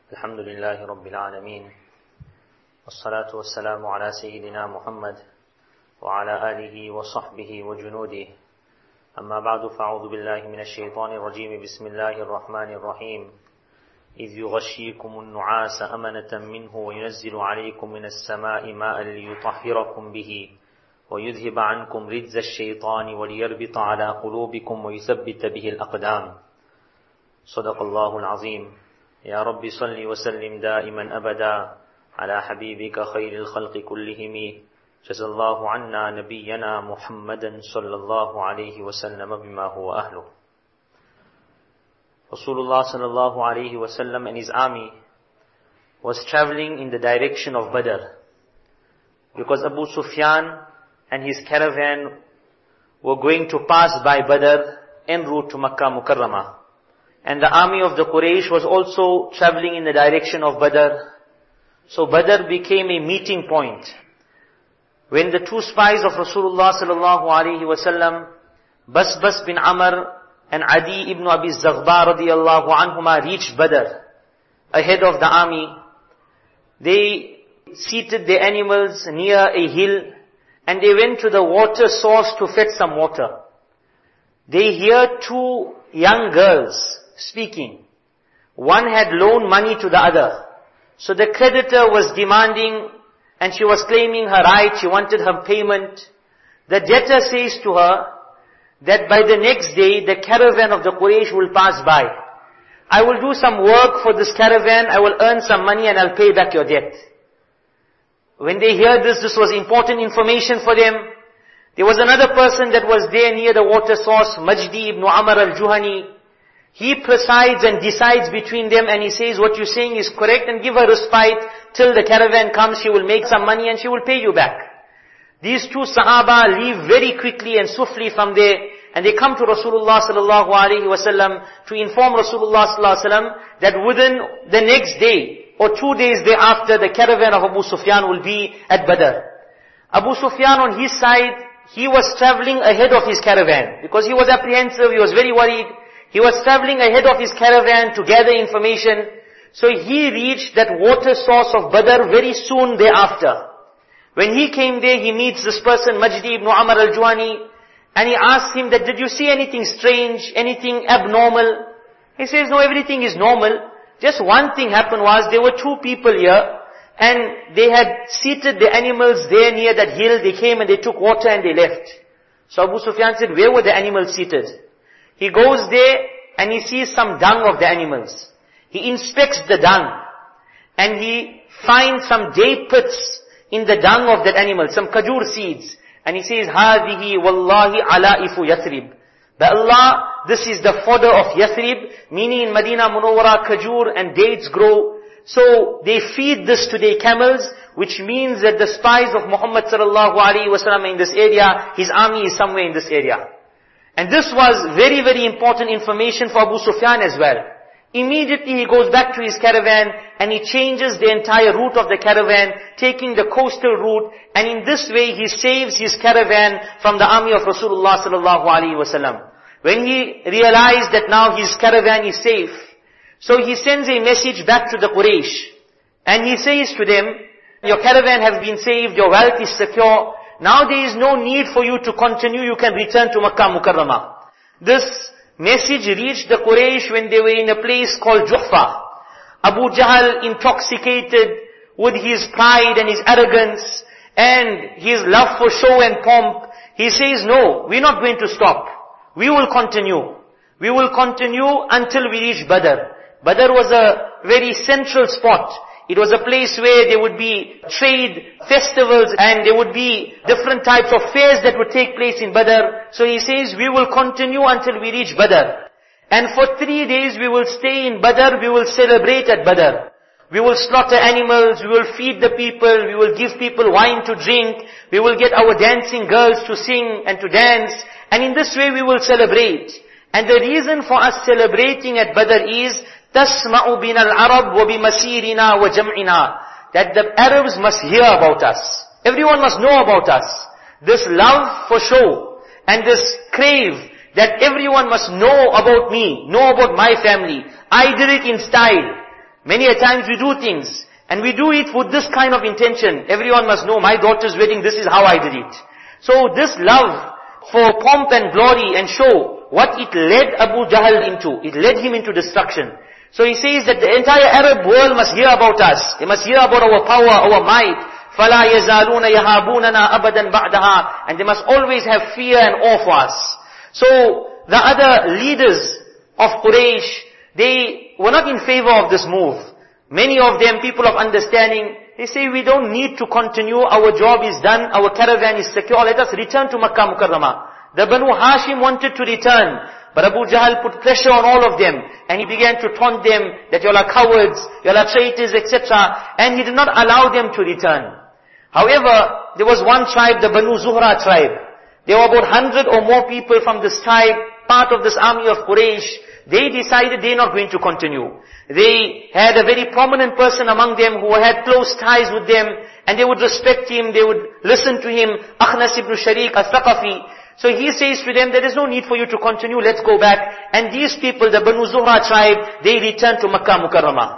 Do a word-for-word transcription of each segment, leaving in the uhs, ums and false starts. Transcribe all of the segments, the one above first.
الحمد لله رب العالمين والصلاة والسلام على سيدنا محمد وعلى آله وصحبه وجنوده أما بعد فأعوذ بالله من الشيطان الرجيم بسم الله الرحمن الرحيم إذ يغشيكم النعاس أمنة منه وينزل عليكم من السماء ماء ليطهركم به ويذهب عنكم رجز الشيطان وليربط على قلوبكم ويثبت به الأقدام صدق الله العظيم يا رب صل وسلم دائما أبدا على حبيبك خير الخلق كلهم جزا الله عنا نبينا محمدا صلى الله عليه وسلم بما هو أهله. Rasulullah sallallahu alayhi wasallam and his army was traveling in the direction of Badr because Abu Sufyan and his caravan were going to pass by Badr en route to Makkah Mukarramah. And the army of the Quraysh was also traveling in the direction of Badr. So Badr became a meeting point. When the two spies of Rasulullah sallallahu alayhi wasallam, Basbas bin Amr and Adi ibn Abi Zaghba radiyallahu anhuma reached Badr ahead of the army, they seated their animals near a hill and they went to the water source to fetch some water. They heard two young girls speaking. One had loaned money to the other. So the creditor was demanding and she was claiming her right, she wanted her payment. The debtor says to her that by the next day the caravan of the Quraysh will pass by. I will do some work for this caravan, I will earn some money and I'll pay back your debt. When they heard this, this was important information for them. There was another person that was there near the water source, Majdi ibn Amr al-Juhani. He presides and decides between them and he says, what you're saying is correct and give her respite till the caravan comes, she will make some money and she will pay you back. These two Sahaba leave very quickly and swiftly from there and they come to Rasulullah sallallahu alaihi wasallam to inform Rasulullah sallallahu alaihi wasallam that within the next day or two days thereafter the caravan of Abu Sufyan will be at Badr. Abu Sufyan on his side, he was traveling ahead of his caravan because he was apprehensive, he was very worried. He was traveling ahead of his caravan to gather information. So he reached that water source of Badr very soon thereafter. When he came there, he meets this person, Majdi ibn Amr al-Juhani, and he asks him that, did you see anything strange, anything abnormal? He says, no, everything is normal. Just one thing happened was, there were two people here, and they had seated the animals there near that hill. They came and they took water and they left. So Abu Sufyan said, where were the animals seated? He goes there and he sees some dung of the animals. He inspects the dung and he finds some date pits in the dung of that animal, some kajur seeds. And he says, هَذِهِ وَاللَّهِ عَلَائِفُ يَثْرِبْ. By Allah, this is the fodder of Yathrib, meaning in Medina Munawwara, kajur and dates grow. So they feed this to their camels, which means that the spies of Muhammad sallallahu alaihi wasallam in this area, his army is somewhere in this area. And this was very, very important information for Abu Sufyan as well. Immediately he goes back to his caravan and he changes the entire route of the caravan, taking the coastal route, and in this way he saves his caravan from the army of Rasulullah sallallahu alaihi wasallam. When he realized that now his caravan is safe, so he sends a message back to the Quraysh and he says to them, your caravan has been saved, your wealth is secure. Now there is no need for you to continue, you can return to Makkah Mukarramah. This message reached the Quraysh when they were in a place called Juhfa. Abu Jahl, intoxicated with his pride and his arrogance and his love for show and pomp, he says, no, we're not going to stop. We will continue. We will continue until we reach Badr. Badr was a very central spot. It was a place where there would be trade, festivals, and there would be different types of fairs that would take place in Badr. So he says, we will continue until we reach Badr. And for three days we will stay in Badr, we will celebrate at Badr. We will slaughter animals, we will feed the people, we will give people wine to drink, we will get our dancing girls to sing and to dance, and in this way we will celebrate. And the reason for us celebrating at Badr is, تَسْمَعُ بِنَا الْعَرَبْ وَبِمَسِيرِنَا وَجَمْعِنَا, that the Arabs must hear about us. Everyone must know about us. This love for show and this crave that everyone must know about me, know about my family. I did it in style. Many a times we do things, and we do it with this kind of intention. Everyone must know, my daughter's wedding, this is how I did it. So this love for pomp and glory and show, what it led Abu Jahl into, it led him into destruction. So he says that the entire Arab world must hear about us. They must hear about our power, our might. فَلَا يَزَالُونَ يَهَابُونَنَا أَبَدًا بَعْدَهَا. And they must always have fear and awe for us. So the other leaders of Quraysh, they were not in favor of this move. Many of them, people of understanding, they say, we don't need to continue, our job is done, our caravan is secure, let us return to Makkah Mukarramah. The Banu Hashim wanted to return, but Abu Jahl put pressure on all of them, and he began to taunt them that you all are cowards, you all are traitors, et cetera. And he did not allow them to return. However, there was one tribe, the Banu Zuhra tribe. There were about hundred or more people from this tribe, part of this army of Quraysh. They decided they're not going to continue. They had a very prominent person among them who had close ties with them, and they would respect him, they would listen to him, Akhnas ibn Sharik al-Thaqafi. So he says to them, there is no need for you to continue, let's go back. And these people, the Banu Zuhra tribe, they returned to Makkah Mukarramah.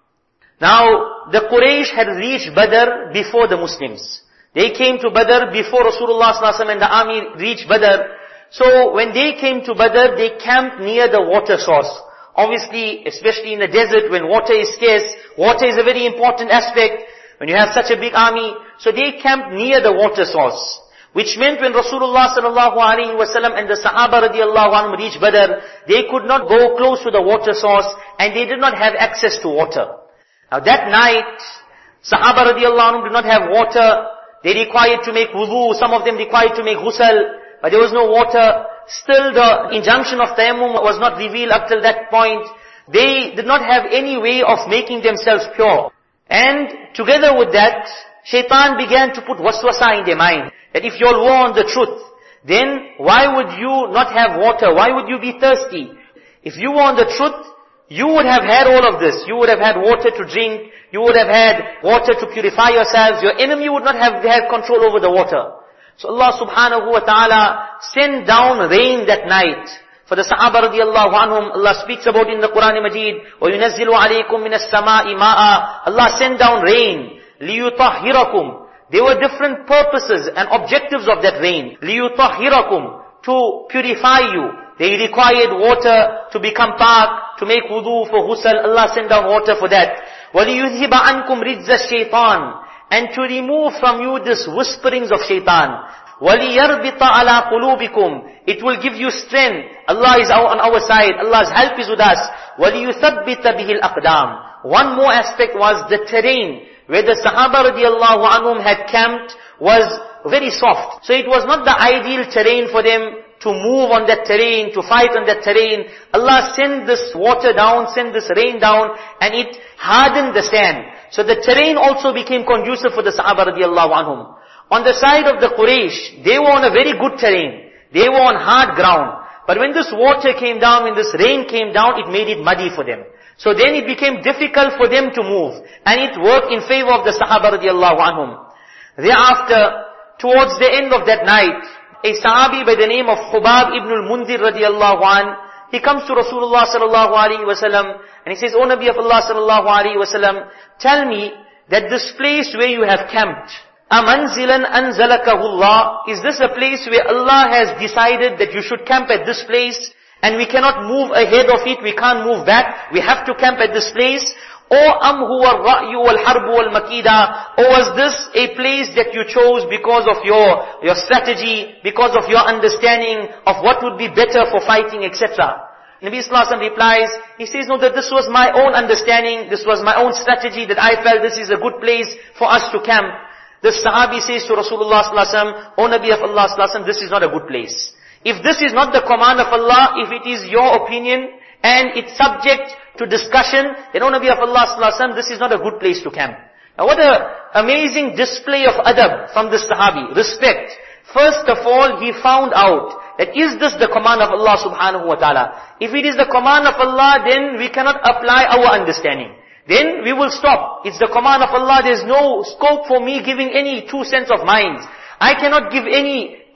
Now, the Quraysh had reached Badr before the Muslims. They came to Badr before Rasulullah sallallahu alaihi wasallam and the army reached Badr. So when they came to Badr, they camped near the water source. Obviously, especially in the desert when water is scarce, water is a very important aspect when you have such a big army. So they camped near the water source. Which meant when Rasulullah sallallahu alaihi wasallam and the Sahaba radiallahu anhum reached Badr, they could not go close to the water source and they did not have access to water. Now that night, Sahaba radiallahu anhum did not have water. They required to make wudu, some of them required to make ghusl, but there was no water. Still the injunction of tayammum was not revealed up till that point. They did not have any way of making themselves pure. And together with that, Shaitan began to put waswasa in their mind, that if you all were on the truth, then why would you not have water? Why would you be thirsty? If you were on the truth, you would have had all of this. You would have had water to drink. You would have had water to purify yourselves. Your enemy would not have had control over the water. So Allah subhanahu wa ta'ala sent down rain that night. For the Sahaba radiallahu anhum, Allah speaks about in the Quran Majid, وَيُنَزِّلُ عَلَيْكُم مِّنَ السَّمَاءِ مَاءً. Allah sent down rain. لِيُطَهِّرَكُمْ. There were different purposes and objectives of that rain. لِيُطَهِّرَكُمْ. To purify you. They required water to become park, to make wudu for ghusl. Allah sent down water for that. وَلِيُذْهِبَ عَنْكُمْ رِجْزَ الشَّيْطَانِ. And to remove from you this whisperings of shaitan. وَلِيَرْبِطَ عَلَىٰ قُلُوبِكُمْ. It will give you strength. Allah is on our side. Allah's help is with us. وَلِيُثَبِّتَ بِهِ الْأَقْدَامِ. One more aspect was the terrain where the Sahaba radiallahu anhum had camped was very soft. So it was not the ideal terrain for them to move on that terrain, to fight on that terrain. Allah sent this water down, sent this rain down, and it hardened the sand. So the terrain also became conducive for the Sahaba radiallahu anhum. On the side of the Quraysh, they were on a very good terrain. They were on hard ground. But when this water came down, when this rain came down, it made it muddy for them. So then it became difficult for them to move. And it worked in favor of the Sahaba radiallahu anhum. Thereafter, towards the end of that night, a Sahabi by the name of Khubab ibn al-Mundir radiallahu an, he comes to Rasulullah sallallahu alaihi wasallam and he says, O Nabi of Allah sallallahu alaihi wasallam, tell me that this place where you have camped, amanzilan anzalakahu Allah, is this a place where Allah has decided that you should camp at this place and we cannot move ahead of it, we can't move back, we have to camp at this place? Or am huwa ar-ra'yu wal-harbu wal-makida? Or was this a place that you chose because of your, your strategy, because of your understanding of what would be better for fighting, et cetera? Nabi Sallallahu Alaihi Wasallam replies, he says, no, that this was my own understanding, this was my own strategy, that I felt this is a good place for us to camp. The Sahabi says to Rasulullah Sallallahu Alaihi Wasallam, O Nabi of Allah Sallallahu Alaihi Wasallam, this is not a good place. If this is not the command of Allah, if it is your opinion, and it's subject to discussion, then O Nabi of Allah Sallallahu Alaihi Wasallam, this is not a good place to camp. Now what an amazing display of adab from this Sahabi, respect. First of all, he found out that is this the command of Allah subhanahu wa ta'ala. If it is the command of Allah, then we cannot apply our understanding. Then we will stop. It's the command of Allah, there's no scope for me giving any two cents of mine. I cannot give any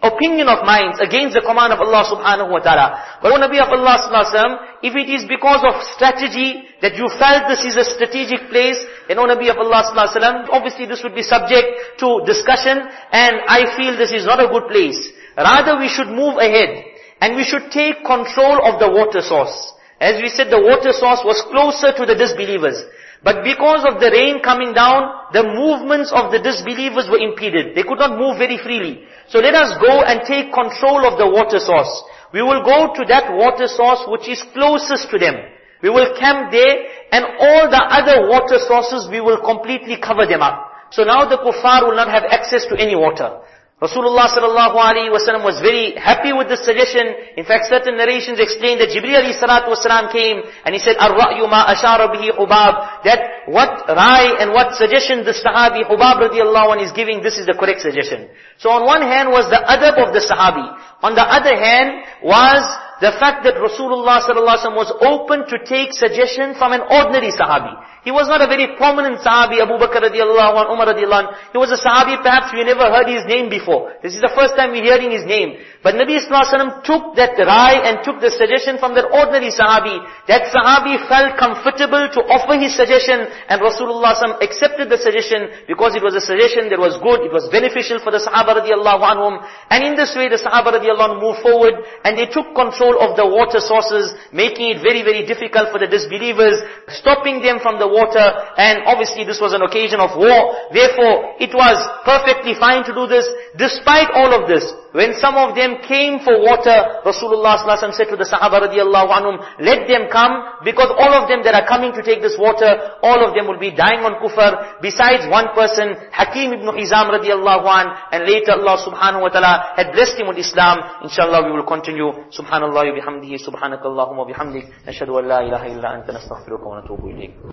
opinion of minds against the command of Allah subhanahu wa ta'ala. But O Nabi of Allah sallallahu alaihi wasallam, if it is because of strategy that you felt this is a strategic place, then O Nabi of Allah sallallahu alaihi wasallam, obviously this would be subject to discussion, and I feel this is not a good place. Rather we should move ahead and we should take control of the water source. As we said, the water source was closer to the disbelievers. But because of the rain coming down, the movements of the disbelievers were impeded. They could not move very freely. So let us go and take control of the water source. We will go to that water source which is closest to them. We will camp there, and all the other water sources we will completely cover them up. So now the kuffar will not have access to any water. Rasulullah sallallahu alaihi wasallam was very happy with this suggestion. In fact, certain narrations explain that Jibreel alayhi salatu wasalam came and he said, "Ar-ra'yu ma ashara bihi Hubab." That what rai and what suggestion the Sahabi Hubab radiyallahu anh is giving, this is the correct suggestion. So on one hand was the adab of the Sahabi. On the other hand was the fact that Rasulullah sallallahu alaihi wasallam was open to take suggestion from an ordinary Sahabi. He was not a very prominent Sahabi, Abu Bakr radiallahu anh, Umar radiallahu anh. He was a Sahabi, perhaps we never heard his name before. This is the first time we're hearing his name. But Nabi sallallahu alaihi wasallam took that rai and took the suggestion from that ordinary Sahabi. That Sahabi felt comfortable to offer his suggestion, and Rasulullah sallallahu alaihi wasallam accepted the suggestion because it was a suggestion that was good, it was beneficial for the Sahaba radiallahu anhum. And in this way the Sahaba radiallahu anhum moved forward and they took control of the water sources, making it very, very difficult for the disbelievers, stopping them from the water, and obviously this was an occasion of war. Therefore, it was perfectly fine to do this. Despite all of this, when some of them came for water, Rasulullah sallallahu alaihi wasallam said to the Sahaba radiallahu anhum, let them come, because all of them that are coming to take this water, all of them will be dying on kufr, besides one person, Hakim ibn Hizam radiallahu anh, and later Allah subhanahu wa ta'ala had blessed him with Islam. Inshallah we will continue. Subhanallah wa bihamdihi, subhanakallahumma wa bihamdik, nashhadu an la ilaha illa anta nastaghfiruka wa natubu ilayk.